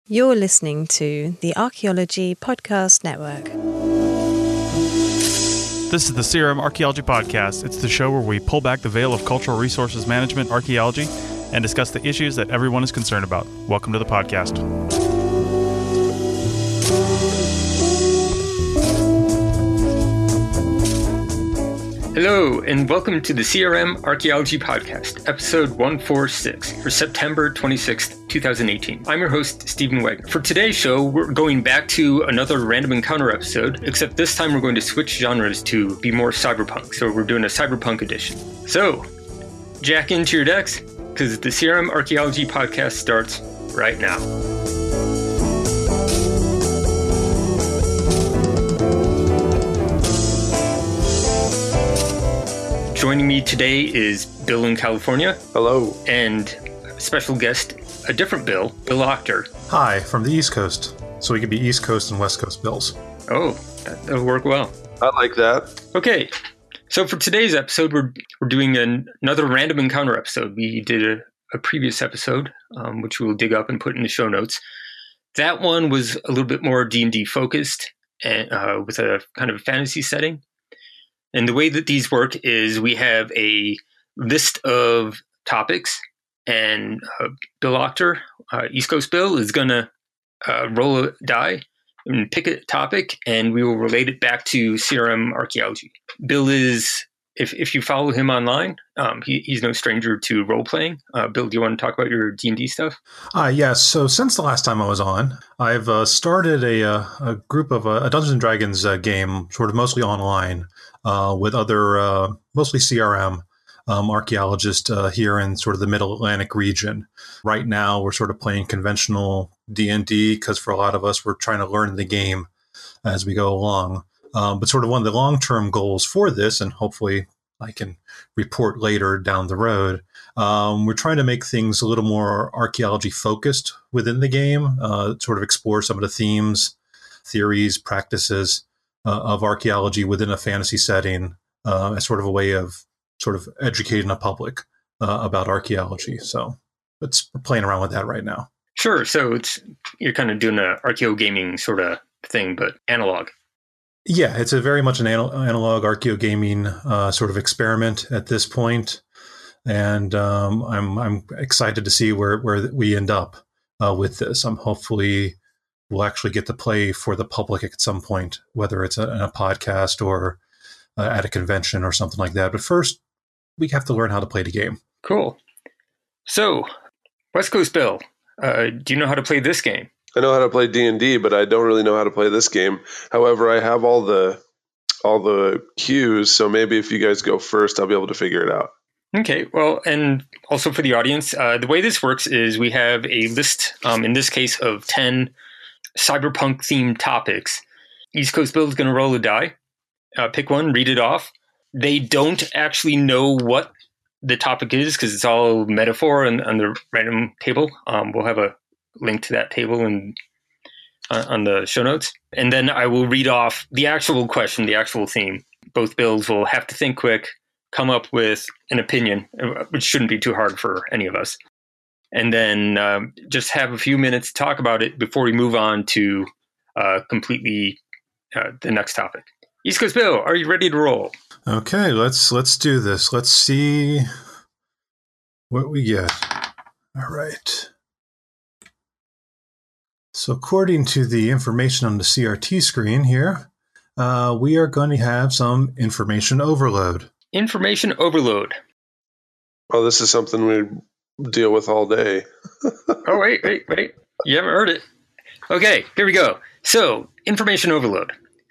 You're listening to the Archaeology Podcast Network. This is the CRM Archaeology Podcast. It's the show where we pull back the veil of cultural resources management archaeology and discuss the issues that everyone is concerned about. Welcome to the podcast. Hello, and welcome to the CRM Archaeology Podcast, episode 146 for September 26th, 2018. I'm your host, Stephen Wagner. For today's show, we're going back to another random encounter episode, except this time we're going to switch genres to be more cyberpunk. So we're doing a cyberpunk edition. So, jack into your decks, because the CRM Archaeology Podcast starts right now. Joining me today is Bill in California. Hello. And special guest, a different Bill Octor. Hi, from the East Coast. So we could be East Coast and West Coast Bills. Oh, that'll work well. I like that. Okay, so for today's episode, we're doing another random encounter episode. We did a previous episode, which we'll dig up and put in the show notes. That one was a little bit more D&D focused and with a kind of a fantasy setting. And the way that these work is we have a list of topics, and Bill Octor, East Coast Bill, is going to roll a die and pick a topic, and we will relate it back to CRM archaeology. Bill is, if you follow him online, he's no stranger to role-playing. Bill, do you want to talk about your D&D stuff? Yes. So since the last time I was on, I've started a group of a Dungeons & Dragons game, sort of mostly online, with other, mostly CRM archaeologists here in sort of the Middle Atlantic region. Right now, we're sort of playing conventional D&D because for a lot of us, we're trying to learn the game as we go along. But sort of one of the long-term goals for this, and hopefully I can report later down the road, we're trying to make things a little more archaeology-focused within the game, sort of explore some of the themes, theories, practices of archaeology within a fantasy setting as sort of a way of sort of educating the public about archaeology. So we're playing around with that right now. Sure. So you're kind of doing an archeo gaming sort of thing, but analog. Yeah, it's a very much an analog archeo gaming sort of experiment at this point. And I'm excited to see where we end up with this. Hopefully we'll actually get to play for the public at some point, whether it's in a podcast or at a convention or something like that. But first, we have to learn how to play the game. Cool. So, West Coast Bill, do you know how to play this game? I know how to play D&D, but I don't really know how to play this game. However, I have all the cues, so maybe if you guys go first, I'll be able to figure it out. Okay, well, and also for the audience, the way this works is we have a list, in this case, of 10 cyberpunk-themed topics. East Coast Bill is going to roll a die, pick one, read it off. They don't actually know what the topic is because it's all metaphor on the random table. We'll have a link to that table on the show notes. And then I will read off the actual question, the actual theme. Both Bills will have to think quick, come up with an opinion, which shouldn't be too hard for any of us. And then just have a few minutes to talk about it before we move on to completely the next topic. East Coast Bill, are you ready to roll? Okay, let's do this. Let's see what we get. All right. So according to the information on the CRT screen here, we are going to have some information overload. Information overload. Oh, this is something we deal with all day. Oh, wait. You haven't heard it. Okay, here we go. So, information overload.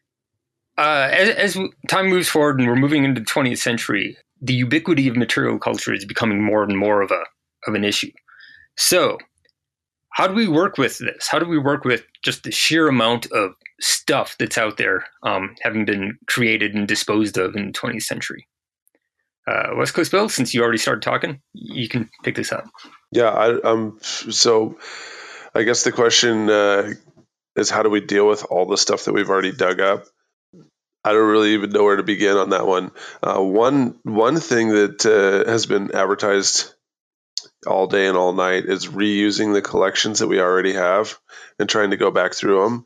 As time moves forward and we're moving into the 20th century, the ubiquity of material culture is becoming more and more of an issue. So, how do we work with this? How do we work with just the sheer amount of stuff that's out there having been created and disposed of in the 20th century? West Coast Bill, since you already started talking, you can pick this up. Yeah, so I guess the question is how do we deal with all the stuff that we've already dug up? I don't really even know where to begin on that one. One thing that has been advertised all day and all night is reusing the collections that we already have and trying to go back through them.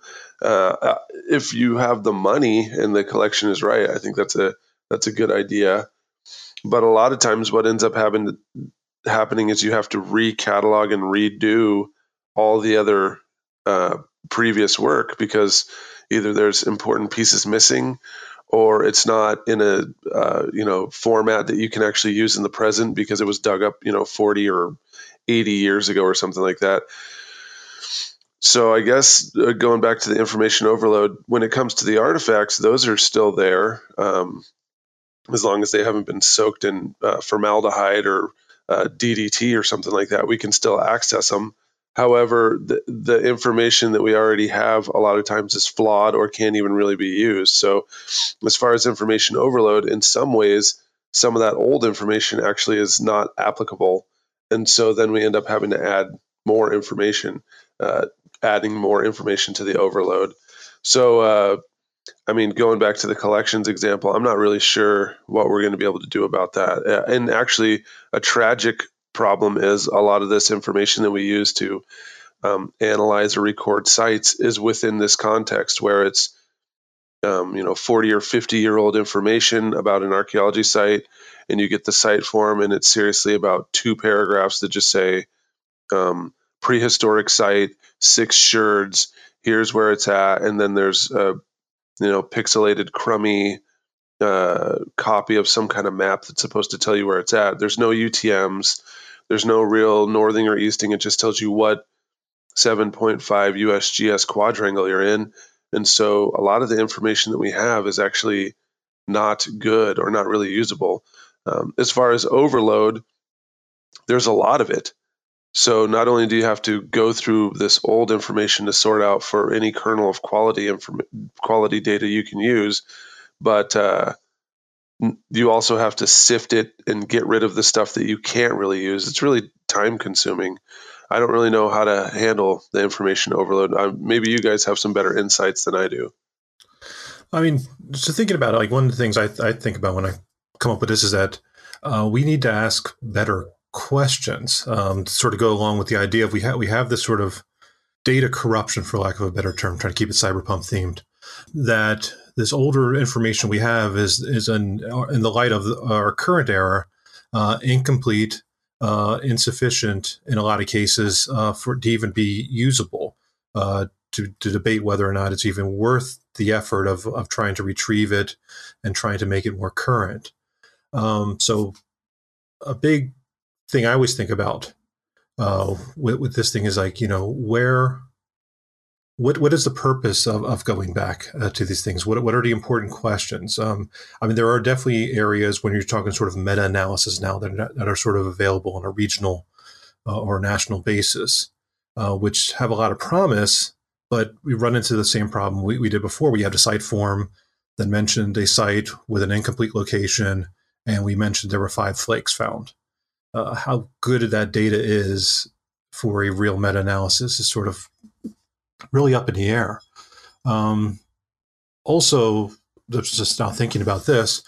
If you have the money and the collection is right, I think that's a good idea. But a lot of times what ends up happening is you have to recatalog and redo all the other previous work because either there's important pieces missing or it's not in a format that you can actually use in the present because it was dug up 40 or 80 years ago or something like that. So I guess going back to the information overload, when it comes to the artifacts, those are still there as long as they haven't been soaked in formaldehyde or DDT or something like that. We can still access them. However, the information that we already have a lot of times is flawed or can't even really be used. So as far as information overload, in some ways, some of that old information actually is not applicable. And so then we end up having to add more information, adding more information to the overload. So, going back to the collections example, I'm not really sure what we're going to be able to do about that. And actually, a tragic problem is a lot of this information that we use to analyze or record sites is within this context where it's 40 or 50-year-old information about an archaeology site, and you get the site form, and it's seriously about 2 paragraphs that just say prehistoric site, 6 sherds, here's where it's at, and then there's a pixelated, crummy copy of some kind of map that's supposed to tell you where it's at. There's no UTMs. There's no real northing or easting. It just tells you what 7.5 USGS quadrangle you're in. And so a lot of the information that we have is actually not good or not really usable. As far as overload, there's a lot of it. So not only do you have to go through this old information to sort out for any kernel of quality data you can use, but you also have to sift it and get rid of the stuff that you can't really use. It's really time consuming. I don't really know how to handle the information overload. Maybe you guys have some better insights than I do. So thinking about it, like one of the things I think about when I come up with this is that we need to ask better questions to sort of go along with the idea of we have this sort of data corruption, for lack of a better term, trying to keep it cyberpunk themed, that this older information we have is in the light of our current era, incomplete, insufficient in a lot of cases for it to even be usable, to debate whether or not it's even worth the effort of trying to retrieve it and trying to make it more current. So a big thing I always think about with this thing is like, what is the purpose of going back to these things? What are the important questions? There are definitely areas when you're talking sort of meta-analysis now that are sort of available on a regional or national basis, which have a lot of promise, but we run into the same problem we did before. We had a site form that mentioned a site with an incomplete location, and we mentioned there were 5 flakes found. How good that data is for a real meta-analysis is sort of really up in the air. Also, just now thinking about this,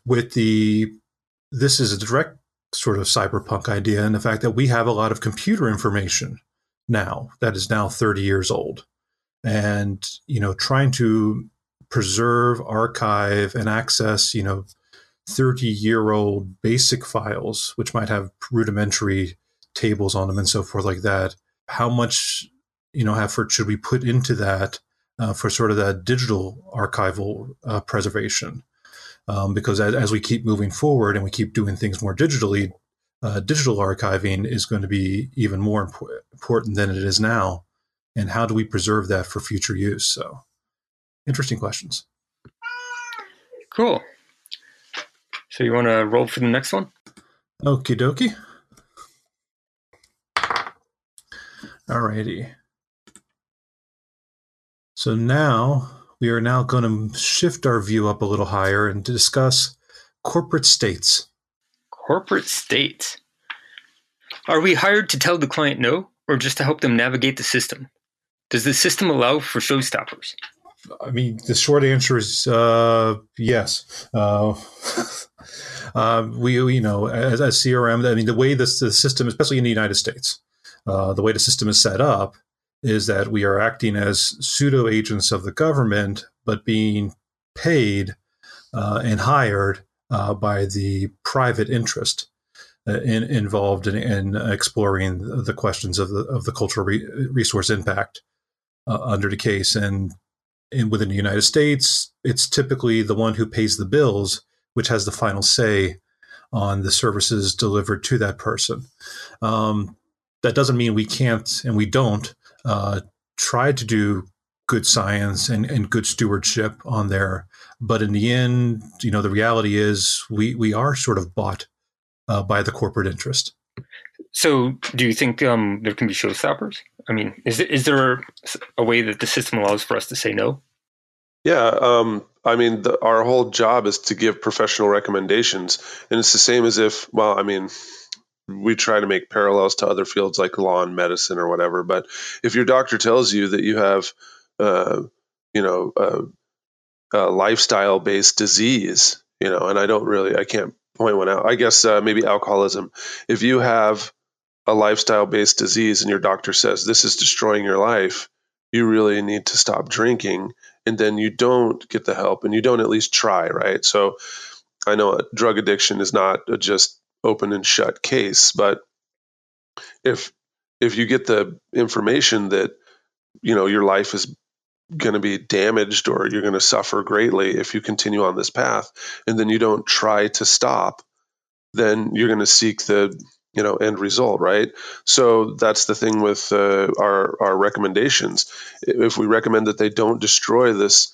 this is a direct sort of cyberpunk idea, and the fact that we have a lot of computer information now that is now 30 years old, and trying to preserve, archive, and access 30-year-old basic files, which might have rudimentary tables on them and so forth like that. How much effort should we put into that for sort of that digital archival preservation? Because as we keep moving forward and we keep doing things more digitally, digital archiving is going to be even more important than it is now. And how do we preserve that for future use? So, interesting questions. Cool. So you want to roll for the next one? Okie dokie. Alrighty. So now we are going to shift our view up a little higher and to discuss corporate states. Corporate states. Are we hired to tell the client no, or just to help them navigate the system? Does the system allow for showstoppers? The short answer is yes. We as CRM, I mean, the way the system, especially in the United States, the way the system is set up is that we are acting as pseudo agents of the government, but being paid and hired by the private interest involved in exploring the questions of the cultural resource impact under the case. And within the United States, it's typically the one who pays the bills which has the final say on the services delivered to that person. That doesn't mean we can't and we don't try to do good science and good stewardship on there. But in the end, the reality is we are sort of bought by the corporate interest. So do you think there can be showstoppers? I mean, is there a way that the system allows for us to say no? Yeah. I mean, our whole job is to give professional recommendations. And it's the same as if, well, I mean, we try to make parallels to other fields like law and medicine or whatever. But if your doctor tells you that you have, a lifestyle-based disease, and I can't point one out. I guess maybe alcoholism. If you have a lifestyle-based disease and your doctor says this is destroying your life, you really need to stop drinking, and then you don't get the help and you don't at least try, right? So I know drug addiction is not a just open and shut case, but if you get the information that your life is going to be damaged or you're going to suffer greatly if you continue on this path, and then you don't try to stop, then you're going to seek the end result, right? So that's the thing with our recommendations. If we recommend that they don't destroy this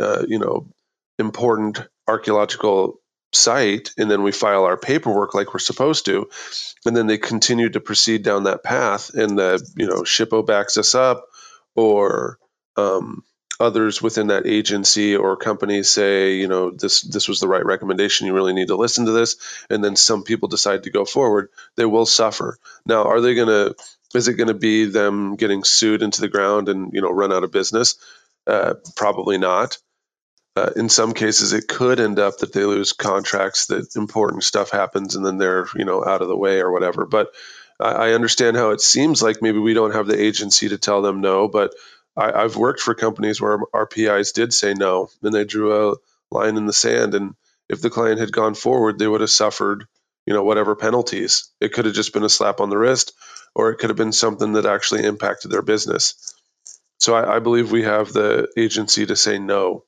important archaeological site, and then we file our paperwork like we're supposed to, and then they continue to proceed down that path, and the SHPO backs us up, or others within that agency or company say, this was the right recommendation, you really need to listen to this, and then some people decide to go forward, they will suffer. Now, is it going to be them getting sued into the ground and run out of business? Probably not. In some cases, it could end up that they lose contracts, that important stuff happens, and then they're out of the way or whatever. But I understand how it seems like maybe we don't have the agency to tell them no, but I've worked for companies where our PIs did say no, and they drew a line in the sand. And if the client had gone forward, they would have suffered, whatever penalties. It could have just been a slap on the wrist, or it could have been something that actually impacted their business. So I believe we have the agency to say no.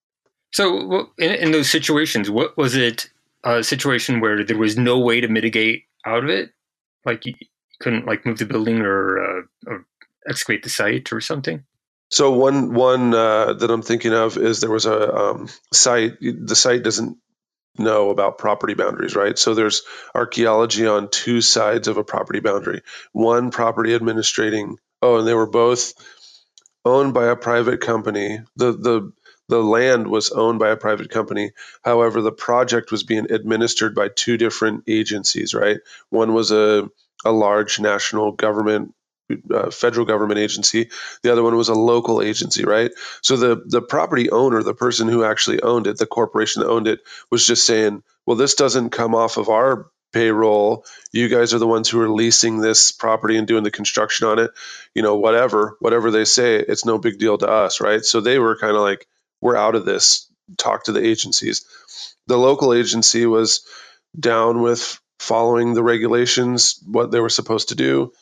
So in those situations, what was it? A situation where there was no way to mitigate out of it, like you couldn't move the building or excavate the site or something? So one that I'm thinking of is there was a site. The site doesn't know about property boundaries, right? So there's archaeology on two sides of a property boundary. One property administrating. Oh, and they were both owned by a private company. The land was owned by a private company. However, the project was being administered by two different agencies, right? One was a large national government, federal government agency. The other one was a local agency, right? So the property owner, the person who actually owned it, the corporation that owned it, was just saying, well, this doesn't come off of our payroll. You guys are the ones who are leasing this property and doing the construction on it. Whatever they say, it's no big deal to us, right? So they were kind of like, we're out of this. Talk to the agencies. The local agency was down with following the regulations, what they were supposed to do.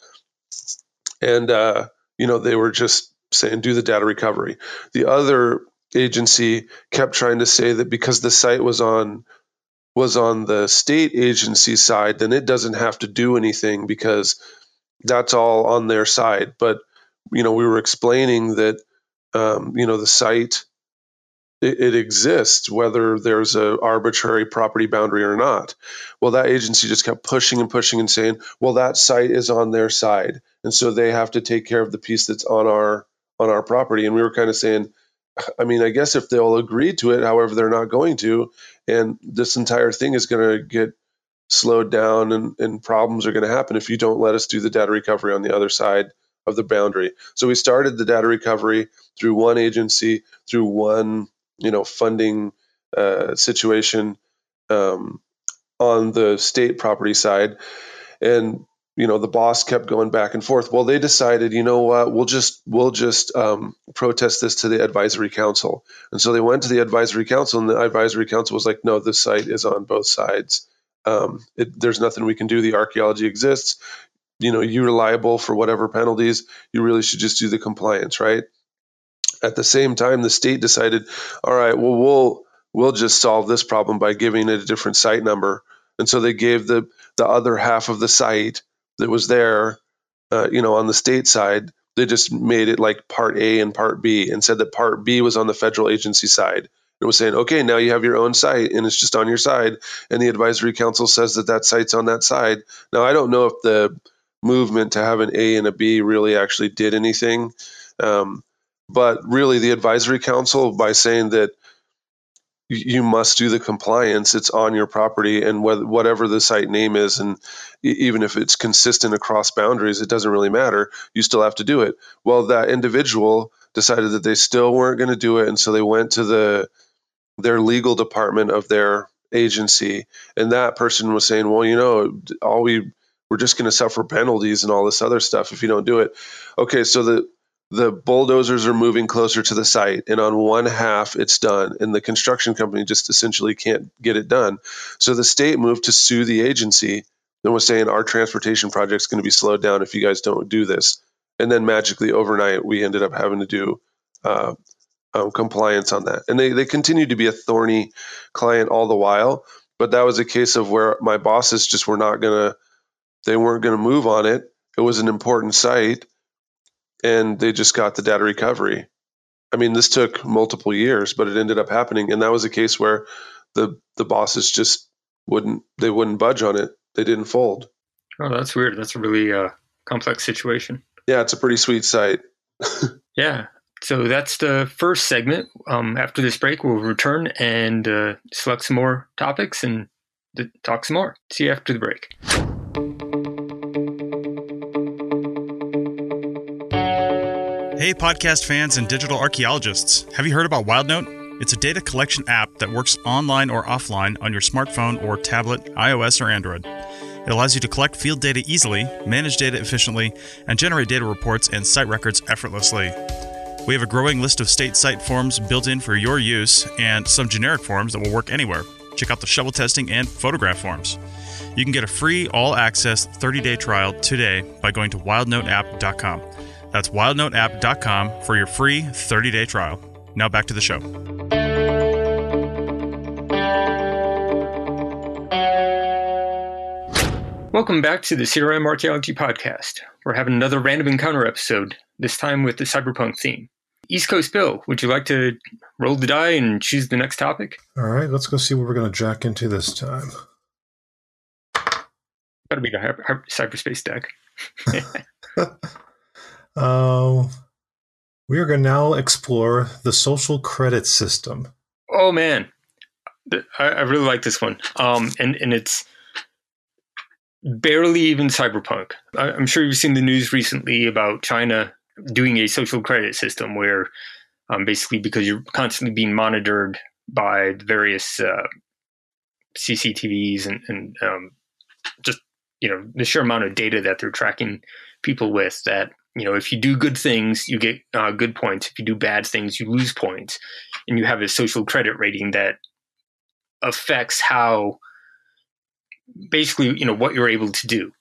And, they were just saying, do the data recovery. The other agency kept trying to say that because the site was on the state agency side, then it doesn't have to do anything because that's all on their side. But, we were explaining that, the site, it exists whether there's a arbitrary property boundary or not. Well, that agency just kept pushing and pushing and saying, well, that site is on their side, and so they have to take care of the piece that's on our property. And we were kind of saying, I mean, I guess if they'll agree to it, however, they're not going to, and this entire thing is going to get slowed down, and problems are going to happen if you don't let us do the data recovery on the other side of the boundary. So we started the data recovery through one agency, through one funding situation, on the state property side. And the boss kept going back and forth. Well, they decided, you know what, we'll just protest this to the advisory council. And so they went to the advisory council, and the advisory council was like, no, the site is on both sides. There's nothing we can do. The archaeology exists. You're liable for whatever penalties. You really should just do the compliance, right? At the same time, the state decided, all right, well, we'll just solve this problem by giving it a different site number. And so they gave the other half of the site that was there, on the state side, they just made it like Part A and Part B, and said that Part B was on the federal agency side. It was saying, okay, now you have your own site, and it's just on your side. And the advisory council says that site's on that side. Now, I don't know if the movement to have an A and a B really actually did anything. But really, the advisory council, by saying that you must do the compliance, it's on your property, and whatever the site name is, and even if it's consistent across boundaries, it doesn't really matter. You still have to do it. Well, that individual decided that they still weren't going to do it, and so they went to their legal department of their agency, and that person was saying, well, we're just going to suffer penalties and all this other stuff if you don't do it. Okay, so the bulldozers are moving closer to the site, and on one half it's done, and the construction company just essentially can't get it done. So the state moved to sue the agency and was saying, our transportation project's going to be slowed down if you guys don't do this. And then magically overnight, we ended up having to do compliance on that. And they continued to be a thorny client all the while, but that was a case of where my bosses just weren't going to move on it. It was an important site, and they just got the data recovery. I mean, this took multiple years, but it ended up happening. And that was a case where the bosses just wouldn't budge on it. They didn't fold. Oh, that's weird. That's a really complex situation. Yeah, it's a pretty sweet site. Yeah. So that's the first segment. After this break, we'll return and select some more topics and talk some more. See you after the break. Hey, podcast fans and digital archaeologists. Have you heard about WildNote? It's a data collection app that works online or offline on your smartphone or tablet, iOS or Android. It allows you to collect field data easily, manage data efficiently, and generate data reports and site records effortlessly. We have a growing list of state site forms built in for your use, and some generic forms that will work anywhere. Check out the shovel testing and photograph forms. You can get a free all-access 30-day trial today by going to wildnoteapp.com. That's wildnoteapp.com for your free 30-day trial. Now back to the show. Welcome back to the CRM Archaeology Podcast. We're having another random encounter episode, this time with the cyberpunk theme. East Coast Bill, would you like to roll the die and choose the next topic? All right, let's go see what we're going to jack into this time. That'll be the cyberspace deck. We are going to now explore the social credit system. Oh man, I really like this one. And it's barely even cyberpunk. I'm sure you've seen the news recently about China doing a social credit system where basically because you're constantly being monitored by various CCTVs and just, the sheer amount of data that they're tracking people with, that, if you do good things, you get good points. If you do bad things, you lose points. And you have a social credit rating that affects how, basically, what you're able to do.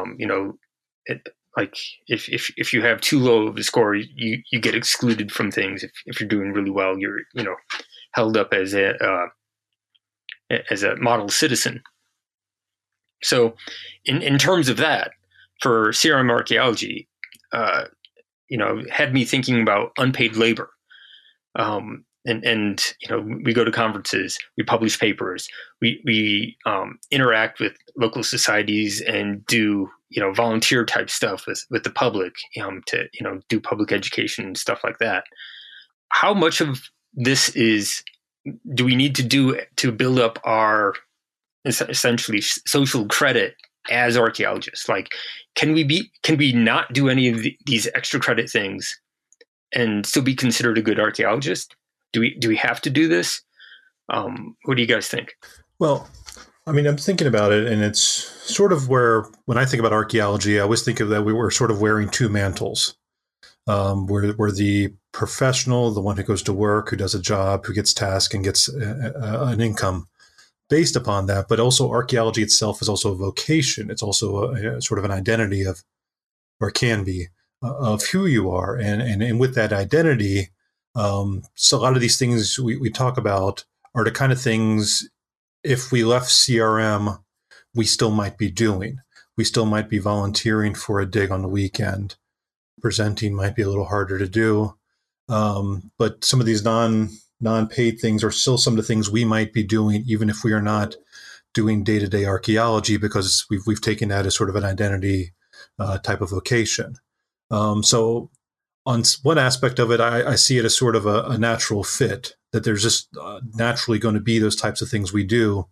Like if you have too low of a score, you get excluded from things. If you're doing really well, you're, held up as a model citizen. So in terms of that, for CRM archaeology, had me thinking about unpaid labor. And we go to conferences, we publish papers, we interact with local societies and do, volunteer type stuff with the public, to, do public education and stuff like that. How much of this do we need to do to build up our essentially social credit as archaeologists? Like, can we not do any of these extra credit things and still be considered a good archaeologist? Do we have to do this? What do you guys think? Well, I mean, I'm thinking about it, and it's sort of where, when I think about archaeology, I always think of that we were sort of wearing two mantles. We're the professional, the one who goes to work, who does a job, who gets tasked and gets an income based upon that. But also, archaeology itself is also a vocation. It's also a sort of an identity of, or can be, of who you are. And with that identity, so a lot of these things we talk about are the kind of things, if we left CRM, we still might be doing. We still might be volunteering for a dig on the weekend. Presenting might be a little harder to do. But some of these non-paid things are still some of the things we might be doing, even if we are not doing day-to-day archaeology, because we've taken that as sort of an identity type of vocation. So on one aspect of it, I see it as sort of a natural fit, that there's just naturally going to be those types of things we do,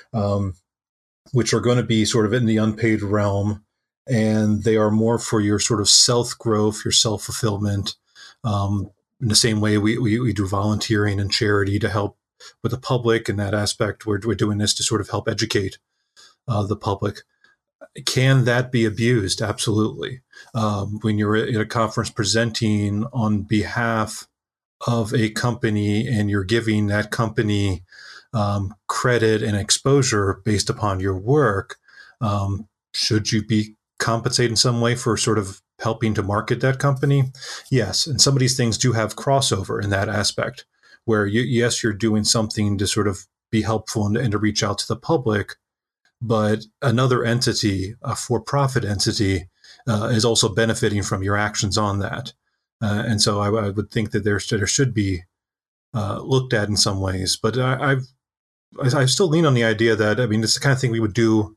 which are going to be sort of in the unpaid realm, and they are more for your sort of self-growth, your self-fulfillment, in the same way we do volunteering and charity to help with the public. In that aspect, we're doing this to sort of help educate the public. Can that be abused? Absolutely. When you're at a conference presenting on behalf of a company and you're giving that company credit and exposure based upon your work, should you be compensated in some way for sort of helping to market that company? Yes. And some of these things do have crossover in that aspect, where yes, you're doing something to sort of be helpful and to reach out to the public, but another entity, a for-profit entity, is also benefiting from your actions on that. And so I would think that there should be looked at in some ways. But I still lean on the idea that, I mean, it's the kind of thing we would do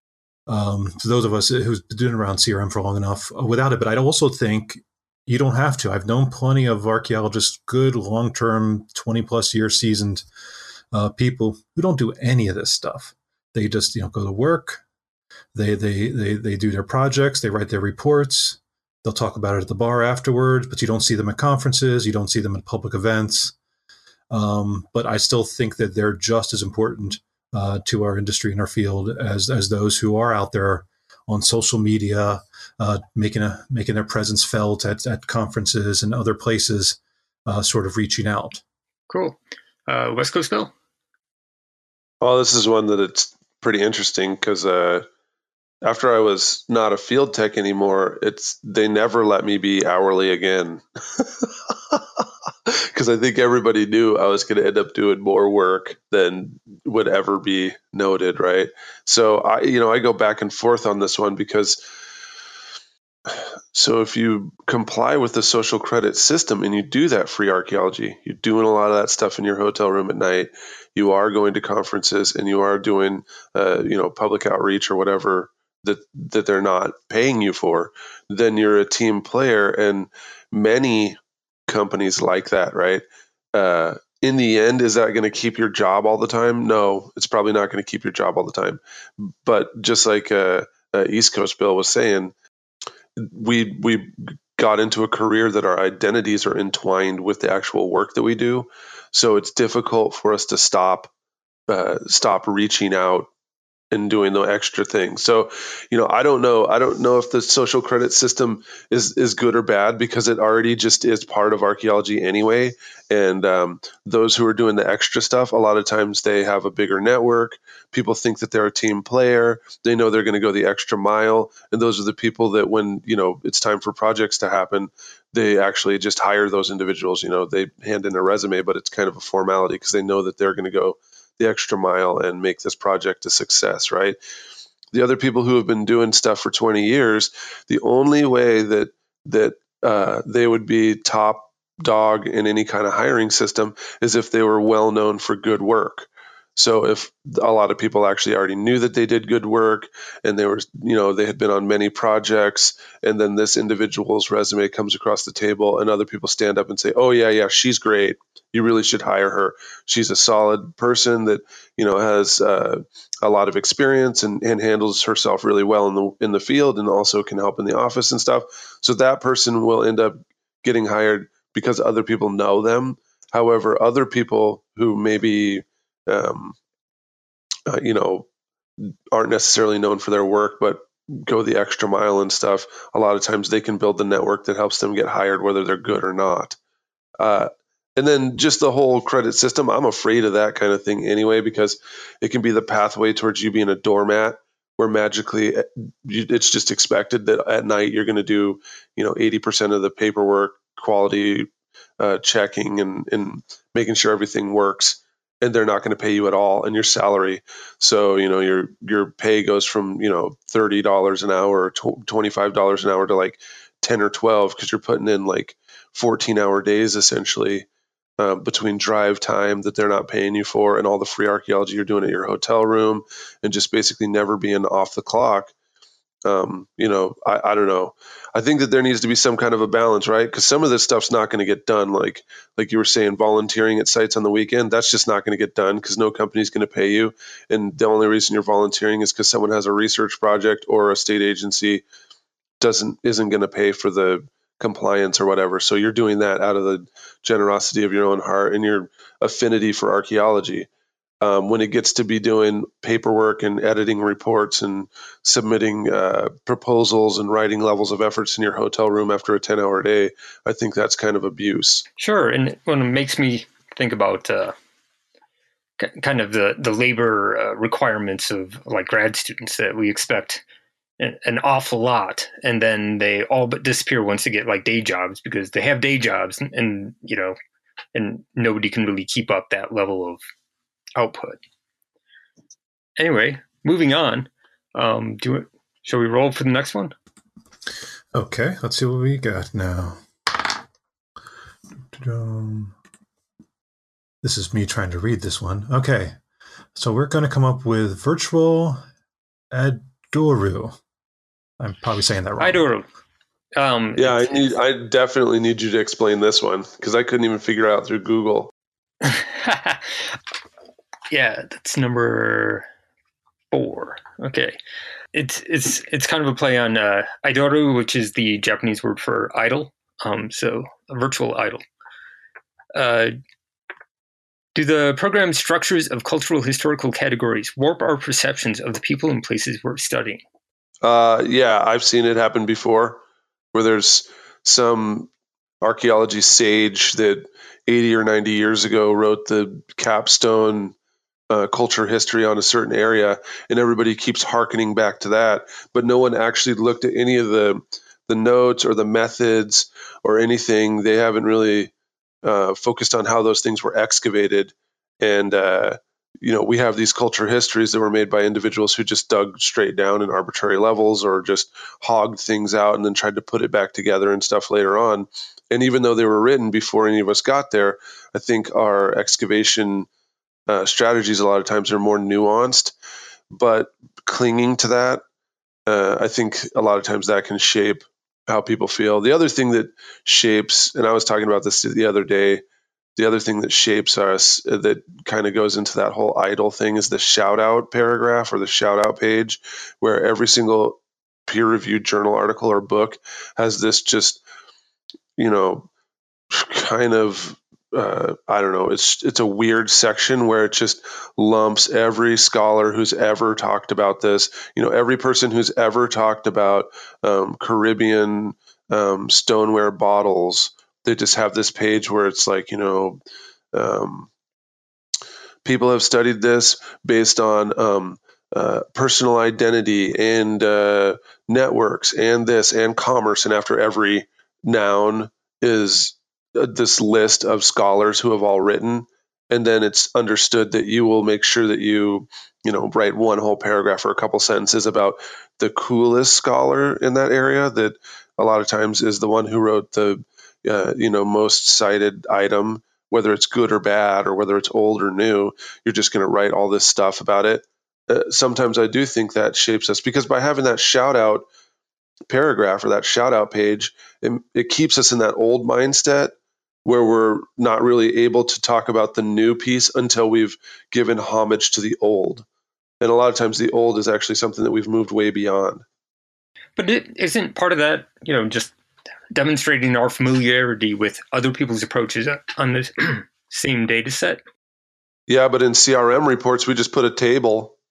to those of us who's been doing around CRM for long enough without it. But I also think you don't have to. I've known plenty of archaeologists, good long-term, 20-plus year seasoned people who don't do any of this stuff. They just go to work. They do their projects. They write their reports. They'll talk about it at the bar afterwards, but you don't see them at conferences. You don't see them at public events. But I still think that they're just as important to our industry and our field as those who are out there on social media, making their presence felt at conferences and other places, sort of reaching out. Cool. West Coast Bill? Well, this is one that it's pretty interesting because after I was not a field tech anymore, they never let me be hourly again. Because I think everybody knew I was going to end up doing more work than would ever be noted, right? So I go back and forth on this one, because so if you comply with the social credit system and you do that free archaeology, you're doing a lot of that stuff in your hotel room at night, you are going to conferences and you are doing public outreach or whatever that they're not paying you for, then you're a team player. And many companies like that, right? In the end, is that going to keep your job all the time? No, it's probably not going to keep your job all the time. But just like East Coast Bill was saying, we got into a career that our identities are entwined with the actual work that we do. So it's difficult for us to stop reaching out and doing the extra things. So, I don't know if the social credit system is good or bad, because it already just is part of archaeology anyway. And those who are doing the extra stuff, a lot of times they have a bigger network. People think that they're a team player. They know they're going to go the extra mile. And those are the people that when, it's time for projects to happen, they actually just hire those individuals. They hand in a resume, but it's kind of a formality because they know that they're going to go the extra mile and make this project a success, right? The other people who have been doing stuff for 20 years, the only way that they would be top dog in any kind of hiring system is if they were well known for good work. So if a lot of people actually already knew that they did good work and they had been on many projects, and then this individual's resume comes across the table and other people stand up and say, oh yeah, she's great. You really should hire her. She's a solid person that, has a lot of experience and handles herself really well in the field, and also can help in the office and stuff. So that person will end up getting hired because other people know them. However, other people who maybe, aren't necessarily known for their work, but go the extra mile and stuff, a lot of times they can build the network that helps them get hired, whether they're good or not. And then just the whole credit system, I'm afraid of that kind of thing anyway, because it can be the pathway towards you being a doormat where magically it's just expected that at night you're going to do, 80% of the paperwork, quality checking and making sure everything works. And they're not going to pay you at all in your salary. So, your pay goes from, $30 an hour or $25 an hour to like 10 or 12 because you're putting in like 14-hour days essentially between drive time that they're not paying you for and all the free archaeology you're doing at your hotel room and just basically never being off the clock. I don't know. I think that there needs to be some kind of a balance, right? Because some of this stuff's not going to get done. Like you were saying, volunteering at sites on the weekend, that's just not going to get done because no company's going to pay you. And the only reason you're volunteering is because someone has a research project or a state agency isn't going to pay for the compliance or whatever. So you're doing that out of the generosity of your own heart and your affinity for archaeology. When it gets to be doing paperwork and editing reports and submitting proposals and writing levels of efforts in your hotel room after a 10-hour day, I think that's kind of abuse. Sure. And when it makes me think about kind of the labor requirements of like grad students that we expect an awful lot, and then they all but disappear once they get like day jobs because they have day jobs and nobody can really keep up that level of output. Anyway, moving on. Shall we roll for the next one? Okay, let's see what we got now. This is me trying to read this one. Okay, so we're going to come up with virtual Adoru. I'm probably saying that wrong. Adoru. I definitely need you to explain this one because I couldn't even figure it out through Google. Yeah, that's number 4. Okay. It's kind of a play on Aidoru, which is the Japanese word for idol. So a virtual idol. Do the program's structures of cultural historical categories warp our perceptions of the people and places we're studying? Yeah, I've seen it happen before where there's some archaeology sage that 80 or 90 years ago wrote the capstone culture history on a certain area, and everybody keeps hearkening back to that, but no one actually looked at any of the notes or the methods or anything. They haven't really focused on how those things were excavated. And we have these culture histories that were made by individuals who just dug straight down in arbitrary levels or just hogged things out and then tried to put it back together and stuff later on. And even though they were written before any of us got there, I think our excavation strategies a lot of times are more nuanced, but clinging to that, I think a lot of times that can shape how people feel. The other thing that shapes, and I was talking about this the other day, the other thing that shapes us that kind of goes into that whole idol thing is the shout out paragraph or the shout out page, where every single peer reviewed journal article or book has this just, kind of I don't know. It's a weird section where it just lumps every scholar who's ever talked about this. Every person who's ever talked about Caribbean stoneware bottles. They just have this page where it's like, people have studied this based on personal identity and networks and this and commerce. And after every noun is this list of scholars who have all written, and then it's understood that you will make sure that you write one whole paragraph or a couple sentences about the coolest scholar in that area that a lot of times is the one who wrote the most cited item, whether it's good or bad or whether it's old or new. You're just going to write all this stuff about it. Sometimes I do think that shapes us, because by having that shout out paragraph or that shout out page, it keeps us in that old mindset where we're not really able to talk about the new piece until we've given homage to the old. And a lot of times the old is actually something that we've moved way beyond. But isn't part of that, just demonstrating our familiarity with other people's approaches on this same data set? Yeah, but in CRM reports, we just put a table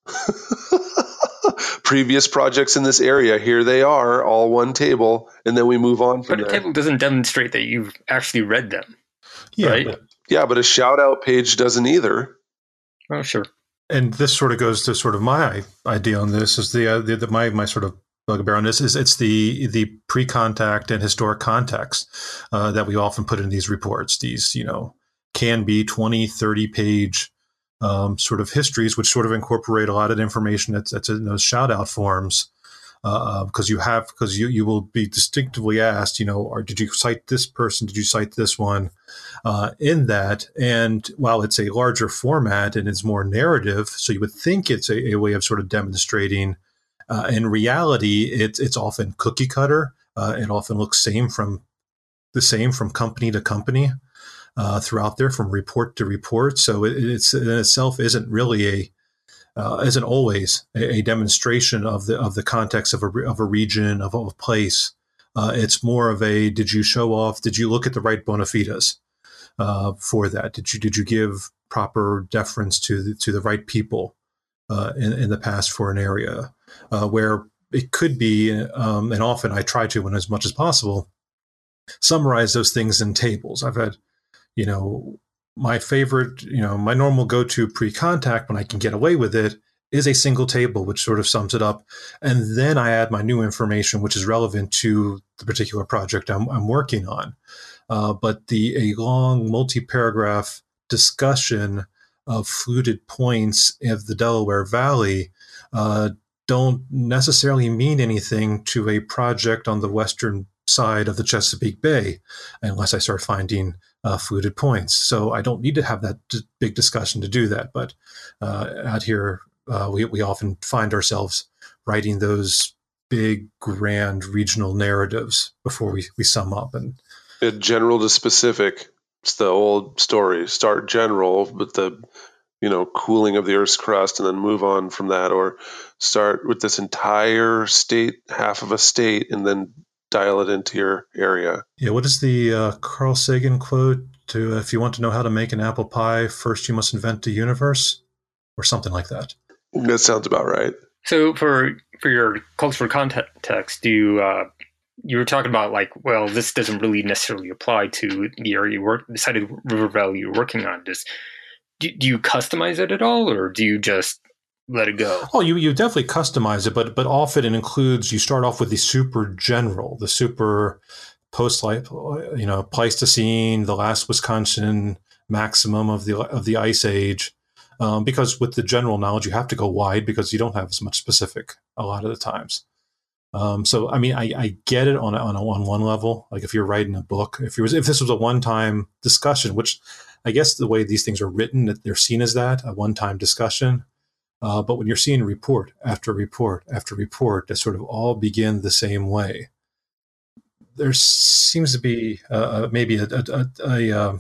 Previous projects in this area, here they are, all one table, and then we move on from But a there. table doesn't demonstrate that you've actually read them. Yeah, right? But a shout out page doesn't either. Oh, sure. and this sort of goes to sort of my idea on this is my sort of bugbear on this is it's the pre-contact and historic context that we often put in these reports. These, can be 20, 30 page sort of histories, which sort of incorporate a lot of information that's in those shout out forms. Because you will be distinctively asked, or did you cite this person? Did you cite this one in that? And while it's a larger format and it's more narrative, so you would think it's a way of sort of demonstrating. In reality, it's often cookie cutter. It often looks the same from company to company throughout there, from report to report. So it's in itself isn't really isn't always a demonstration of the context of a region, of a place. It's more of a, did you show off? Did you look at the right bona fides for that? Did you give proper deference to the right people in the past for an area where it could be, and often I try to, when as much as possible, summarize those things in tables. I've had, my favorite, my normal go-to pre-contact when I can get away with it is a single table, which sort of sums it up. And then I add my new information, which is relevant to the particular project I'm working on. But a long multi-paragraph discussion of fluted points of the Delaware Valley don't necessarily mean anything to a project on the western side of the Chesapeake Bay, unless I start finding fluted points. So I don't need to have that big discussion to do that. But out here, we often find ourselves writing those big, grand regional narratives before we sum up. And general to specific, it's the old story. Start general with the cooling of the Earth's crust, and then move on from that, or start with this entire state, half of a state, and then dial it into your area. Yeah, what is the Carl Sagan quote? If you want to know how to make an apple pie, first you must invent the universe, or something like that. That sounds about right. So for your cultural context, you were talking about this doesn't really necessarily apply to the area the side of River Valley you're working on. Do you customize it at all, or do you just let it go? Oh, you definitely customize it, but often it includes, you start off with the super general, the super post-life, Pleistocene, the last Wisconsin maximum of the ice age, because with the general knowledge you have to go wide because you don't have as much specific a lot of the times. So I mean, I get it on one level. Like if you're writing a book, if this was a one-time discussion, which I guess the way these things are written, that they're seen as that, a one-time discussion. But when you're seeing report after report after report that sort of all begin the same way, there seems to be maybe a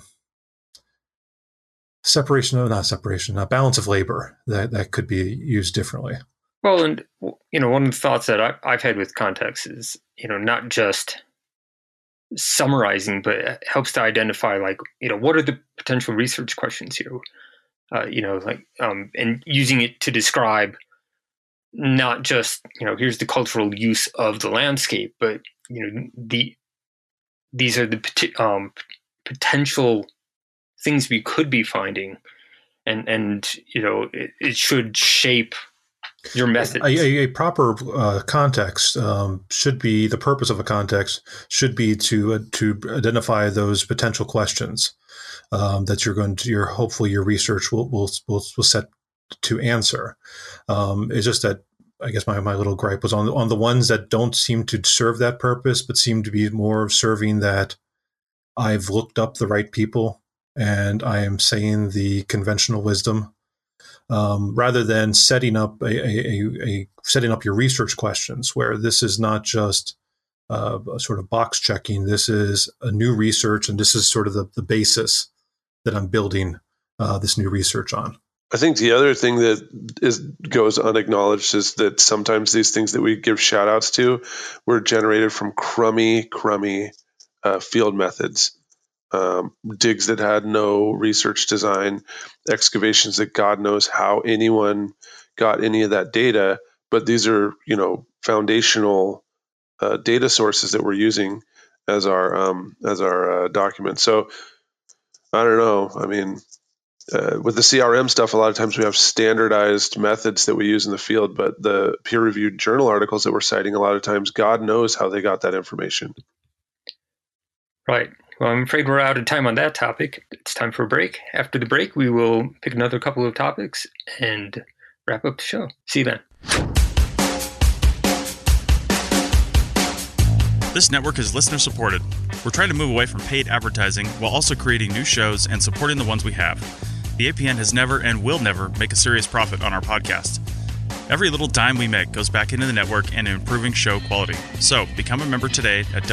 a balance of labor that could be used differently. Well, and one of the thoughts that I've had with context is not just summarizing, but it helps to identify what are the potential research questions here. And using it to describe not just, here's the cultural use of the landscape, but, these are the potential things we could be finding. And it should shape your method. A proper context should be, the purpose of a context should be to identify those potential questions that hopefully your research will set to answer. It's just that I guess my little gripe was on the ones that don't seem to serve that purpose, but seem to be more serving that I've looked up the right people and I am saying the conventional wisdom, rather than setting up setting up your research questions, where this is not just a sort of box checking. This is a new research, and this is sort of the basis that I'm building this new research on. I think the other thing that goes unacknowledged is that sometimes these things that we give shout outs to were generated from crummy field methods. Digs that had no research design, excavations that God knows how anyone got any of that data, but these are, foundational data sources that we're using as our documents. So I don't know. I mean, with the CRM stuff, a lot of times we have standardized methods that we use in the field, but the peer-reviewed journal articles that we're citing, a lot of times, God knows how they got that information. Right. Well, I'm afraid we're out of time on that topic. It's time for a break. After the break, we will pick another couple of topics and wrap up the show. See you then. This network is listener supported. We're trying to move away from paid advertising while also creating new shows and supporting the ones we have. The APN has never and will never make a serious profit on our podcast. Every little dime we make goes back into the network and improving show quality. So become a member today at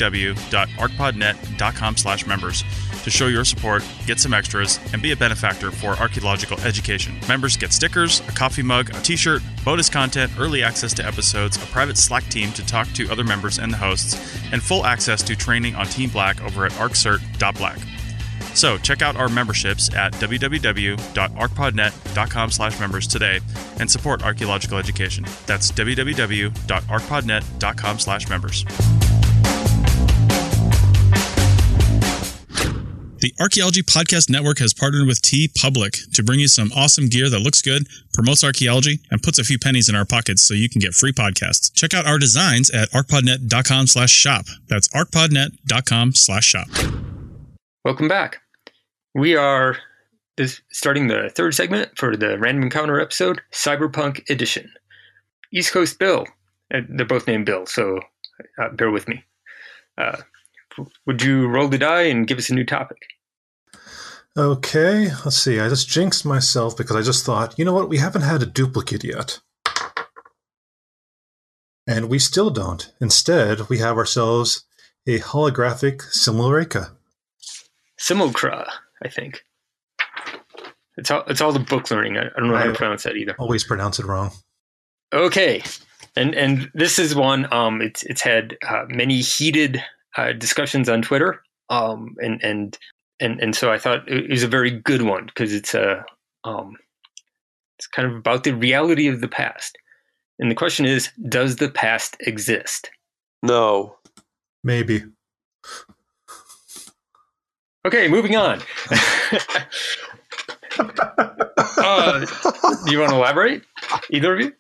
www.arcpodnet.com/members to show your support, get some extras, and be a benefactor for archaeological education. Members get stickers, a coffee mug, a t-shirt, bonus content, early access to episodes, a private Slack team to talk to other members and the hosts, and full access to training on Team Black over at arccert.black. So check out our memberships at www.arcpodnet.com/members today and support archaeological education. That's www.arcpodnet.com/members. The Archaeology Podcast Network has partnered with TeePublic to bring you some awesome gear that looks good, promotes archaeology, and puts a few pennies in our pockets so you can get free podcasts. Check out our designs at arcpodnet.com/shop. That's arcpodnet.com/shop. Welcome back. We are starting the third segment for the Random Encounter episode, Cyberpunk Edition. East Coast Bill. They're both named Bill, so bear with me. Would you roll the die and give us a new topic? Okay, let's see. I just jinxed myself because I just thought, you know what? We haven't had a duplicate yet. And we still don't. Instead, we have ourselves a holographic Simulacra. Simulacra, I think. It's all the book learning. I don't know how to pronounce that either. Always pronounce it wrong. Okay, and this is one. It's had many heated discussions on Twitter. And so I thought it was a very good one because it's kind of about the reality of the past. And the question is, does the past exist? No. Maybe. Okay, moving on. Do you want to elaborate? Either of you?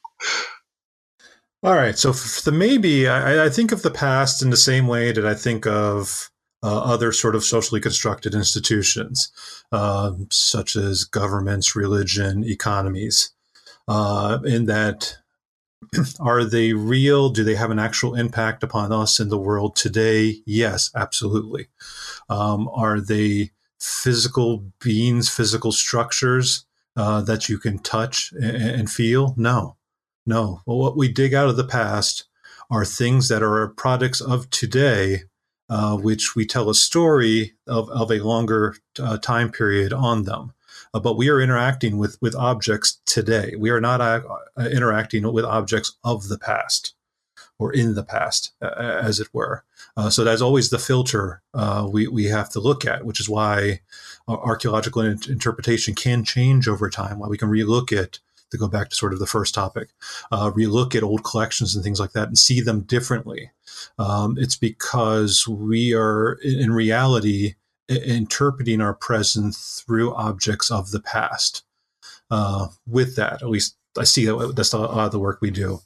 All right. So for the maybe, I think of the past in the same way that I think of other sort of socially constructed institutions, such as governments, religion, economies, in that are they real? Do they have an actual impact upon us in the world today? Yes, absolutely. Are they physical beings, physical structures that you can touch and feel? No. Well, what we dig out of the past are things that are products of today, which we tell a story of a longer time period on them. But we are interacting with objects today. We are not interacting with objects of the past or in the past, as it were. So that's always the filter we have to look at, which is why archaeological interpretation can change over time, why we can relook at, to go back to sort of the first topic, relook at old collections and things like that and see them differently. It's because we are, in reality, interpreting our present through objects of the past. With that, at least I see that's a lot of the work we do.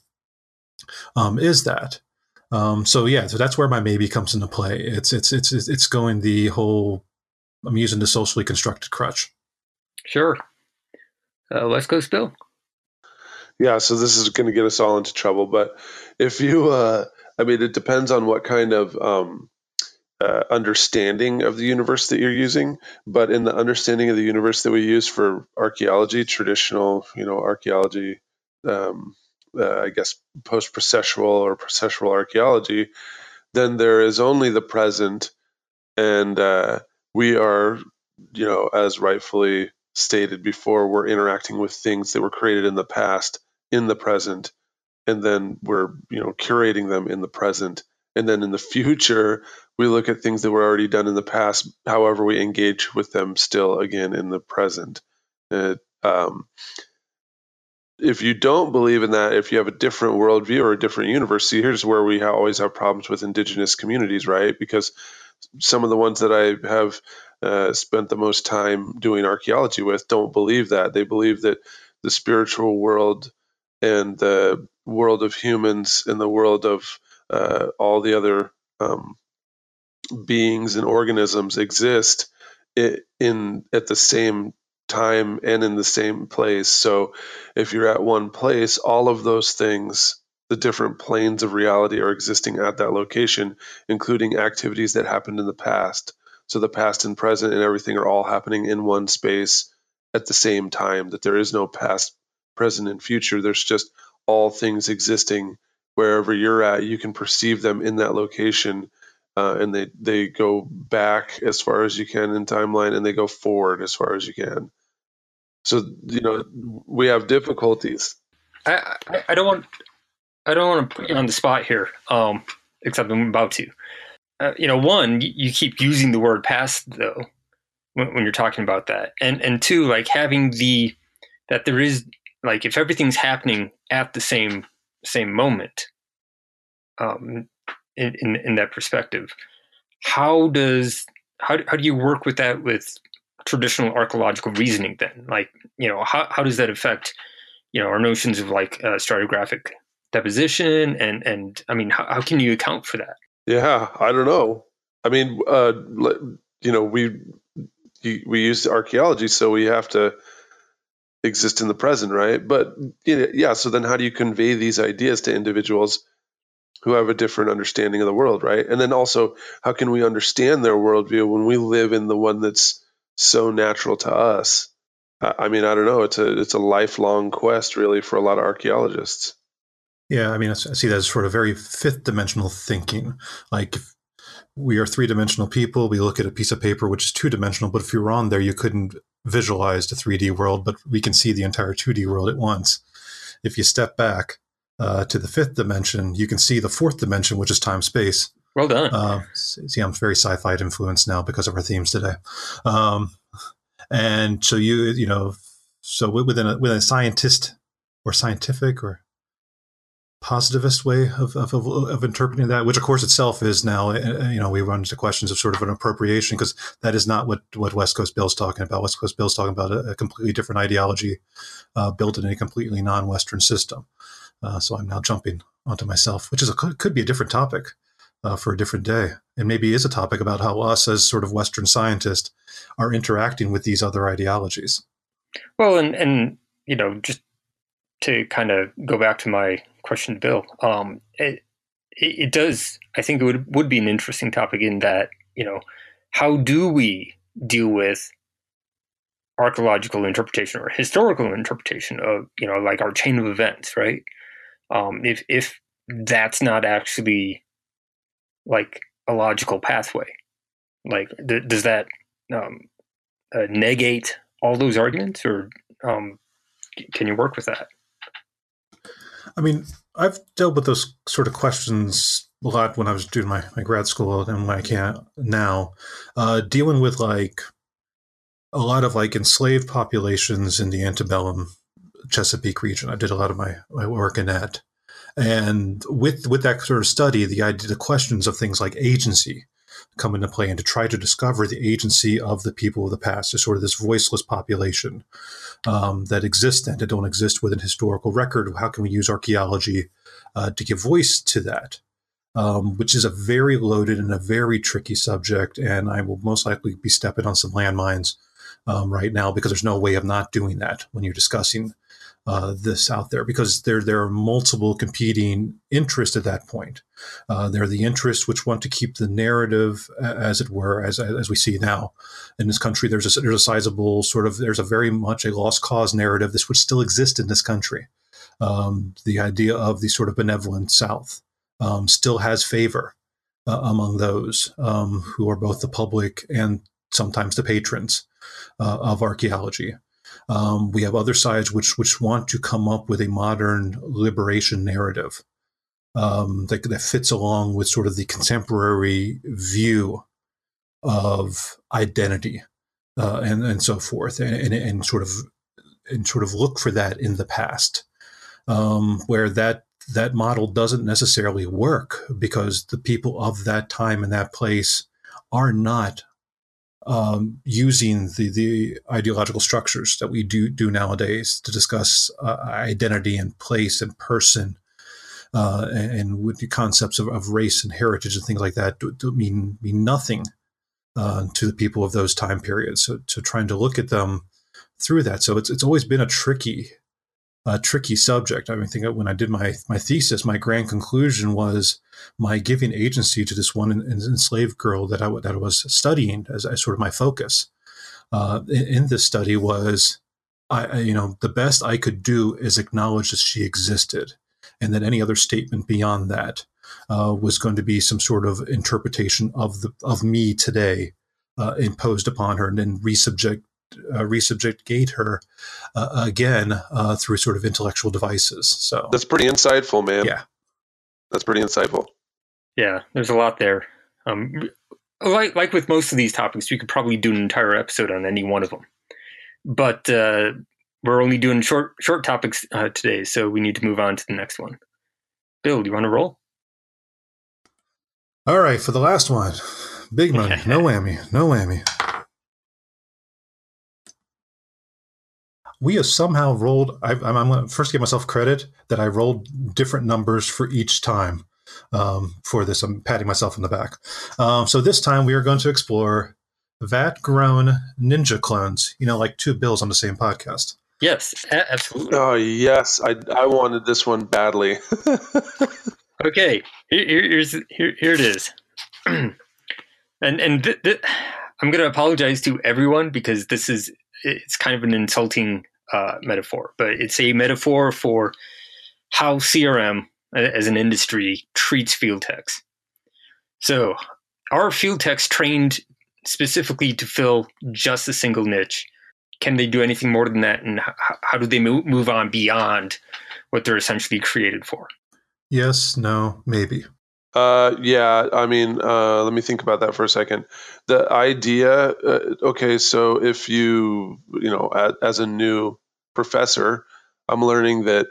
Is that so that's where my maybe comes into play. It's going the whole, I'm using the socially constructed crutch. Sure. Let's go Bill. Yeah, so this is going to get us all into trouble, but if you it depends on what kind of understanding of the universe that you're using, but in the understanding of the universe that we use for archaeology, traditional archaeology, I guess post-processual or processual archaeology, then there is only the present, and we are, as rightfully stated before, we're interacting with things that were created in the past in the present, and then we're curating them in the present, and then in the future we look at things that were already done in the past, however we engage with them still again in the present. if you don't believe in that, if you have a different worldview or a different universe, see, here's where we always have problems with indigenous communities, right? Because some of the ones that I have spent the most time doing archaeology with don't believe that. They believe that the spiritual world and the world of humans and the world of all the other beings and organisms exist at the same time and in the same place. So if you're at one place, all of those things, the different planes of reality, are existing at that location, including activities that happened in the past. So the past and present and everything are all happening in one space at the same time, that there is no past, present, and future. There's just all things existing wherever you're at. You can perceive them in that location. And they go back as far as you can in timeline, and they go forward as far as you can. So we have difficulties. I don't want to put you on the spot here, except I'm about to. One, you keep using the word past though when you're talking about that, and two, like having that there is, like, if everything's happening at the same moment. In that perspective, how do you work with that with traditional archaeological reasoning then? Like, how does that affect, our notions of like stratigraphic deposition and I mean, how can you account for that? Yeah, I don't know. I mean, we use archaeology, so we have to exist in the present, right? But yeah, so then how do you convey these ideas to individuals who have a different understanding of the world, right? And then also, how can we understand their worldview when we live in the one that's so natural to us? I mean, I don't know. It's a lifelong quest, really, for a lot of archaeologists. Yeah, I mean, I see that as sort of very fifth-dimensional thinking. Like, if we are three-dimensional people, we look at a piece of paper which is two-dimensional, but if you were on there, you couldn't visualize the 3D world, but we can see the entire 2D world at once. If you step back to the fifth dimension, you can see the fourth dimension, which is time-space. Well done. See, I'm very sci-fi influenced now because of our themes today. And so so within a scientist or scientific or positivist way of interpreting that, which of course itself is now, we run into questions of sort of an appropriation, because that is not what West Coast Bill's talking about. West Coast Bill's talking about a completely different ideology built in a completely non-Western system. So I'm now jumping onto myself, which could be a different topic for a different day. And maybe is a topic about how us as sort of Western scientists are interacting with these other ideologies. Well, and just to kind of go back to my question to Bill, it does, I think it would be an interesting topic in that, how do we deal with archaeological interpretation or historical interpretation of, like our chain of events, right? If that's not actually like a logical pathway, like does that negate all those arguments, or can you work with that? I mean, I've dealt with those sort of questions a lot when I was doing my grad school, and when I can't now, dealing with like a lot of like enslaved populations in the antebellum Chesapeake region. I did a lot of my work in that. And with that sort of study, the questions of things like agency come into play, and to try to discover the agency of the people of the past, is sort of this voiceless population that exists and that don't exist within historical record. How can we use archaeology to give voice to that? Which is a very loaded and a very tricky subject, and I will most likely be stepping on some landmines right now, because there's no way of not doing that when you're discussing this out there, because there are multiple competing interests at that point. There are the interests which want to keep the narrative, as it were, as we see now in this country. There's a sizable there's a very much a lost cause narrative. This would still exist in this country. The idea of the sort of benevolent South still has favor among those who are both the public and sometimes the patrons of archaeology. We have other sides which want to come up with a modern liberation narrative that fits along with sort of the contemporary view of identity and so forth, and sort of and sort of look for that in the past, where that model doesn't necessarily work because the people of that time and that place are not using the ideological structures that we do nowadays to discuss identity and place and person, and with the concepts of race and heritage and things like that do mean nothing to the people of those time periods. So trying to look at them through that. So it's always been a tricky subject. I mean, I think when I did my thesis, my grand conclusion was my giving agency to this one enslaved girl that I was studying as sort of my focus in this study was, the best I could do is acknowledge that she existed, and that any other statement beyond that was going to be some sort of interpretation of me today imposed upon her, and then resubjugate her again through sort of intellectual devices. So that's pretty insightful, man. Yeah, that's pretty insightful. Yeah, there's a lot there. Like with most of these topics, we could probably do an entire episode on any one of them. But we're only doing short topics today, so we need to move on to the next one. Bill, do you want to roll? All right, for the last one. Big money. No whammy. We have somehow rolled. I'm going to first give myself credit that I rolled different numbers for each time for this. I'm patting myself on the back. So this time we are going to explore vat-grown ninja clones, like two Bills on the same podcast. Yes, absolutely. Oh, yes. I wanted this one badly. Okay, here it is. I'm going to apologize to everyone because it's kind of an insulting metaphor, but it's a metaphor for how CRM as an industry treats field techs. So our field techs trained specifically to fill just a single niche. Can they do anything more than that? And how do they move on beyond what they're essentially created for? Yes, no, maybe. Yeah, I mean, let me think about that for a second. The idea, okay, so if as a new professor, I'm learning that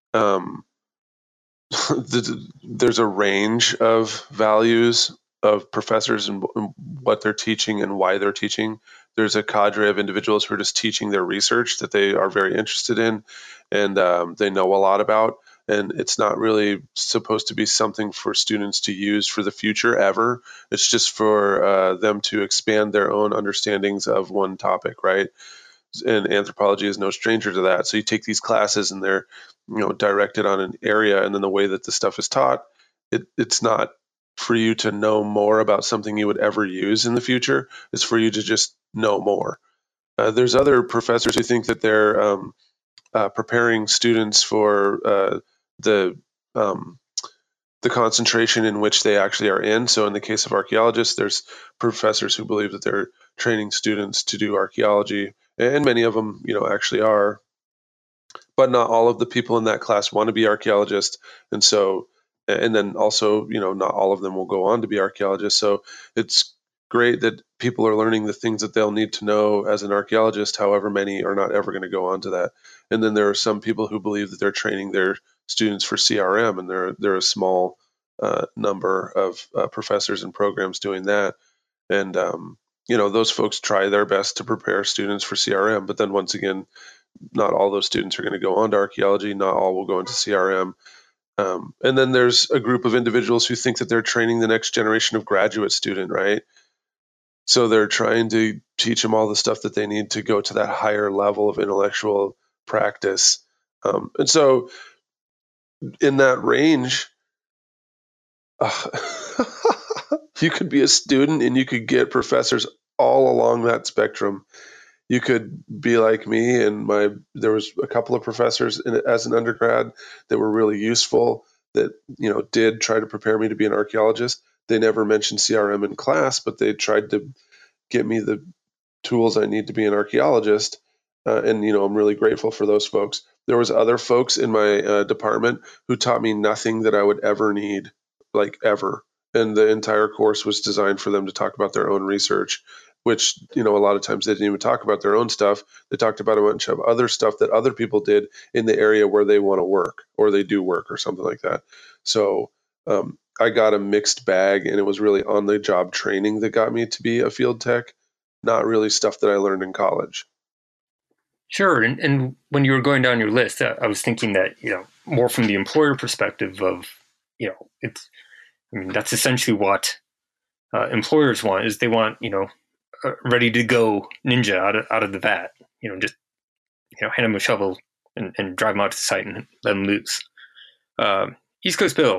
there's a range of values of professors and what they're teaching and why they're teaching. There's a cadre of individuals who are just teaching their research that they are very interested in and they know a lot about. And it's not really supposed to be something for students to use for the future ever. It's just for them to expand their own understandings of one topic, right? And anthropology is no stranger to that. So you take these classes and they're, directed on an area, and then the way that the stuff is taught, it's not for you to know more about something you would ever use in the future. It's for you to just know more. There's other professors who think that they're preparing students for the concentration in which they actually are in. So in the case of archaeologists, there's professors who believe that they're training students to do archaeology, and many of them, actually are. But not all of the people in that class want to be archaeologists, and then also, not all of them will go on to be archaeologists. So it's great that people are learning the things that they'll need to know as an archaeologist. However, many are not ever going to go on to that. And then there are some people who believe that they're training their students for CRM, and they're a small number of professors and programs doing that. And those folks try their best to prepare students for CRM, but then once again, not all those students are going to go on to archaeology. Not all will go into CRM. And then there's a group of individuals who think that they're training the next generation of graduate student, right? So they're trying to teach them all the stuff that they need to go to that higher level of intellectual practice. And so in that range, you could be a student and you could get professors all along that spectrum. You could be like me, and there was a couple of professors as an undergrad that were really useful that, did try to prepare me to be an archaeologist. They never mentioned CRM in class, but they tried to get me the tools I need to be an archaeologist. And I'm really grateful for those folks. There was other folks in my department who taught me nothing that I would ever need, like ever. And the entire course was designed for them to talk about their own research. which, a lot of times they didn't even talk about their own stuff. They talked about a bunch of other stuff that other people did in the area where they want to work or they do work or something like that. So I got a mixed bag, and it was really on the job training that got me to be a field tech, not really stuff that I learned in college. Sure. And when you were going down your list, I was thinking that, more from the employer perspective of, that's essentially what employers want, is they want, ready to go ninja out of the vat, just, hand them a shovel and drive them out to the site and let them loose. East Coast Bill.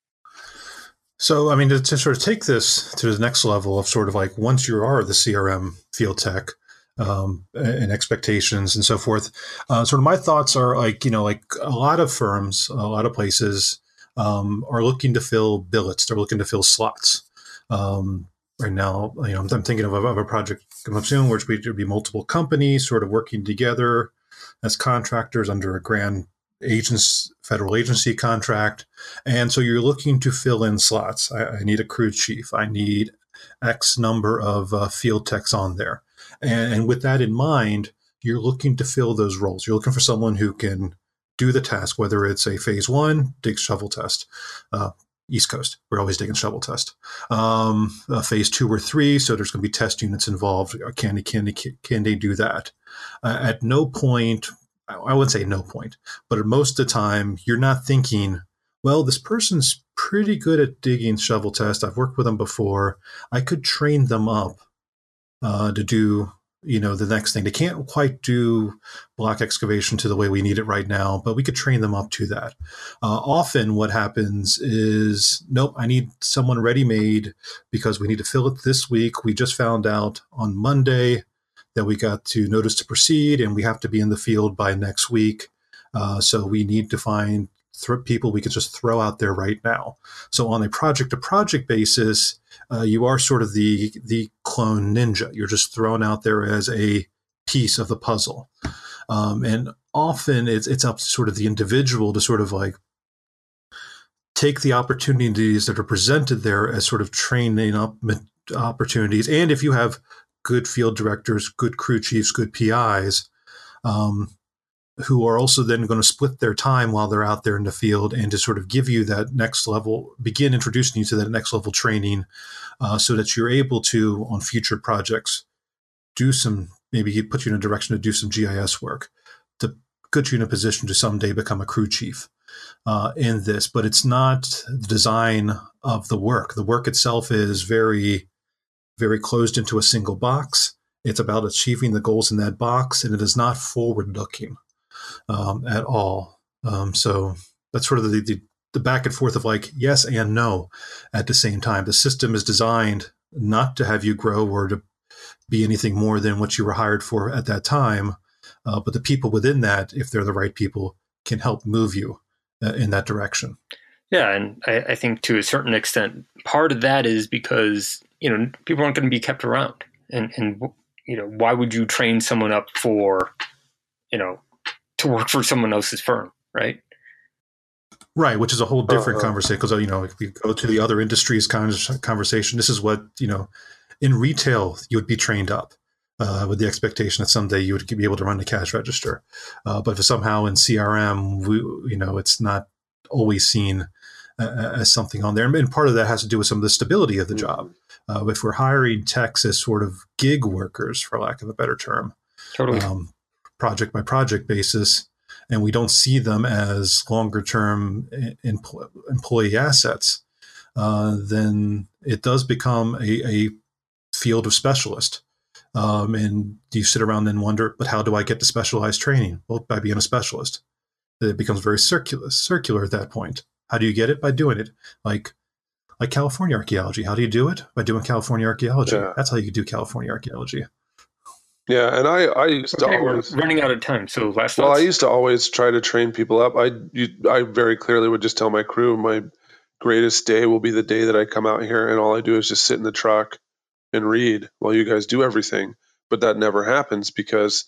So, to sort of take this to the next level of sort of like once you are the CRM field tech, and expectations and so forth. Sort of my thoughts are like a lot of firms, a lot of places are looking to fill billets. They're looking to fill slots. Right now, I'm thinking of a project coming up soon, which would be multiple companies sort of working together as contractors under a grand federal agency contract. And so you're looking to fill in slots. I need a crew chief. I need X number of field techs on there. And with that in mind, you're looking to fill those roles. You're looking for someone who can do the task, whether it's a phase 1, dig shovel test, East Coast, we're always digging shovel test, phase 2 or 3. So there's going to be test units involved. Can they do that? At no point, I wouldn't say no point, but at most of the time, you're not thinking, well, this person's pretty good at digging shovel test. I've worked with them before. I could train them up to do, the next thing. They can't quite do block excavation to the way we need it right now, but we could train them up to that. Often what happens is, nope, I need someone ready-made because we need to fill it this week. We just found out on Monday that we got to notice to proceed and we have to be in the field by next week. So we need to find people we could just throw out there right now. So on a project-to-project basis, you are sort of the clone ninja. You're just thrown out there as a piece of the puzzle. And often it's up to sort of the individual to sort of like take the opportunities that are presented there as sort of training up opportunities. And if you have good field directors, good crew chiefs, good PIs, who are also then going to split their time while they're out there in the field and to sort of give you that next level, begin introducing you to that next level training so that you're able to, on future projects, maybe put you in a direction to do some GIS work, to put you in a position to someday become a crew chief in this. But it's not the design of the work. The work itself is very, very closed into a single box. It's about achieving the goals in that box, and it is not forward-looking at all. So that's sort of the back and forth of like yes and no at the same time. The system is designed not to have you grow or to be anything more than what you were hired for at that time. But the people within that, if they're the right people, can help move you in that direction. Yeah. And I think to a certain extent, part of that is because, people aren't going to be kept around. And why would you train someone up for, to work for someone else's firm, right? Right, which is a whole different conversation because, if we go to the other industries conversation, this is what, in retail, you would be trained up with the expectation that someday you would be able to run the cash register. But if somehow in CRM, it's not always seen as something on there. And part of that has to do with some of the stability of the job. If we're hiring techs as sort of gig workers, for lack of a better term, totally. Project by project basis, and we don't see them as longer term employee assets, then it does become a field of specialist. And you sit around and wonder, but how do I get to specialized training? Well, by being a specialist. It becomes very circular at that point. How do you get it? By doing it. Like California archaeology. How do you do it? By doing California archaeology. Yeah. That's how you do California archaeology. Yeah, and I used to always... We're running out of time, so last Well, I used to always try to train people up. I very clearly would just tell my crew, my greatest day will be the day that I come out here and all I do is just sit in the truck and read while you guys do everything. But that never happens because,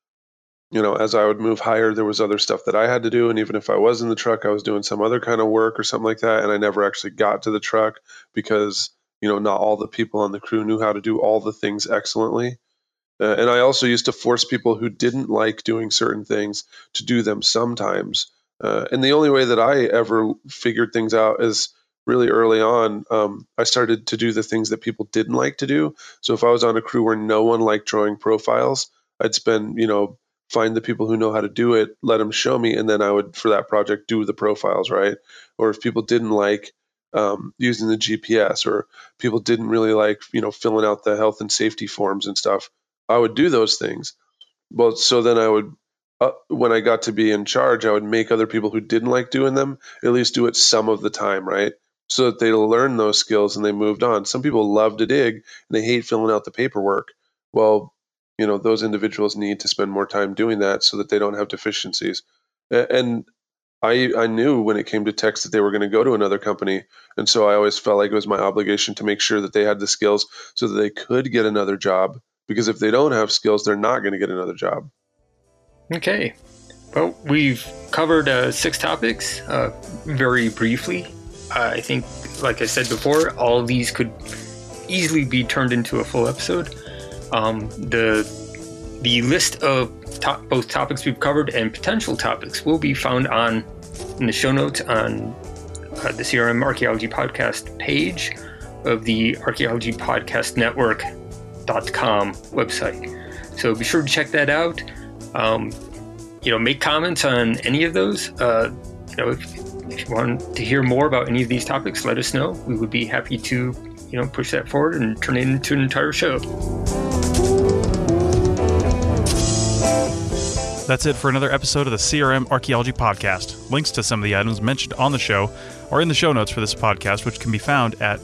as I would move higher, there was other stuff that I had to do. And even if I was in the truck, I was doing some other kind of work or something like that. And I never actually got to the truck because not all the people on the crew knew how to do all the things excellently. And I also used to force people who didn't like doing certain things to do them sometimes. And the only way that I ever figured things out is really early on. I started to do the things that people didn't like to do. So if I was on a crew where no one liked drawing profiles, I'd find the people who know how to do it, let them show me, and then I would, for that project, do the profiles, right? Or if people didn't like using the GPS, or people didn't really like, filling out the health and safety forms and stuff, I would do those things. Well, so then I would, when I got to be in charge, I would make other people who didn't like doing them at least do it some of the time, right? So that they learn those skills and they moved on. Some people love to dig and they hate filling out the paperwork. Well, those individuals need to spend more time doing that so that they don't have deficiencies. And I knew when it came to text that they were going to go to another company. And so I always felt like it was my obligation to make sure that they had the skills so that they could get another job. Because if they don't have skills, they're not going to get another job. Okay. Well, we've covered 6 topics very briefly. I think, like I said before, all of these could easily be turned into a full episode. The list of both topics we've covered and potential topics will be found in the show notes on the CRM Archaeology Podcast page of the Archaeology Podcast Network.com website. So be sure to check that out. Make comments on any of those. If you want to hear more about any of these topics, let us know. We would be happy to, push that forward and turn it into an entire show. That's it for another episode of the CRM Archaeology Podcast. Links to some of the items mentioned on the show are in the show notes for this podcast, which can be found at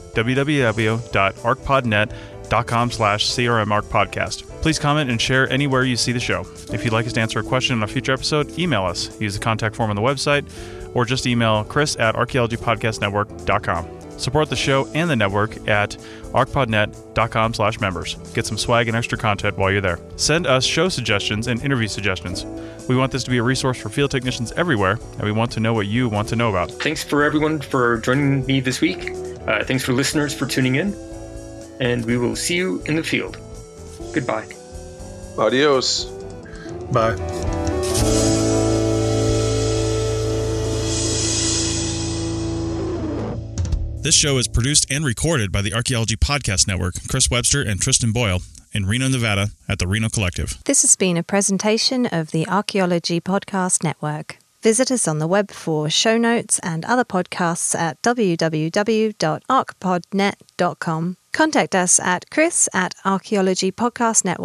www.arcpodnet.com/CRMArcPodcast. Please comment and share anywhere you see the show. If you'd like us to answer a question on a future episode, email us. Use the contact form on the website, or just email chris@archaeologypodcastnetwork.com. Support the show and the network at arcpodnet.com/members. Get some swag and extra content while you're there. Send us show suggestions and interview suggestions. We want this to be a resource for field technicians everywhere, and we want to know what you want to know about. Thanks for everyone for joining me this week. Thanks for listeners for tuning in, and we will see you in the field. Goodbye. Adios. Bye. This show is produced and recorded by the Archaeology Podcast Network, Chris Webster and Tristan Boyle, in Reno, Nevada, at the Reno Collective. This has been a presentation of the Archaeology Podcast Network. Visit us on the web for show notes and other podcasts at www.arcpodnet.com. Contact us at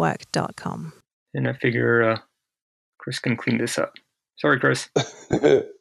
chris@archaeologypodcastnetwork.com. And I figure Chris can clean this up. Sorry, Chris.